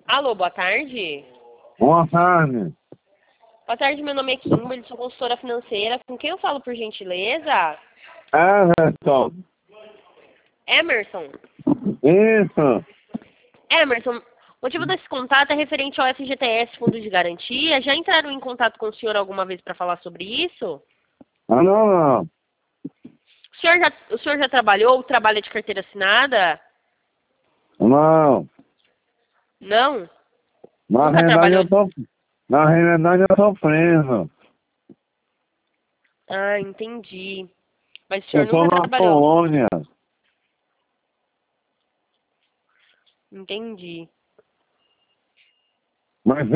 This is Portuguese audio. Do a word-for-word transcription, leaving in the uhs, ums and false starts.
Alô, boa tarde. Boa tarde. Boa tarde, meu nome é Kimberly, sou consultora financeira. Com quem eu falo, por gentileza? Everton. Emerson. Isso. Emerson, o motivo desse contato é referente ao F G T S, Fundo de Garantia. Já entraram em contato com o senhor alguma vez para falar sobre isso? Ah, não, não. O senhor já, o senhor já trabalhou ou trabalha de carteira assinada? Não. Não? Na Nunca realidade trabalhou? eu tô. Na realidade eu tô preso. Ah, entendi. Mas o senhor Eu tô nunca na trabalhou? Polônia. Entendi. Mas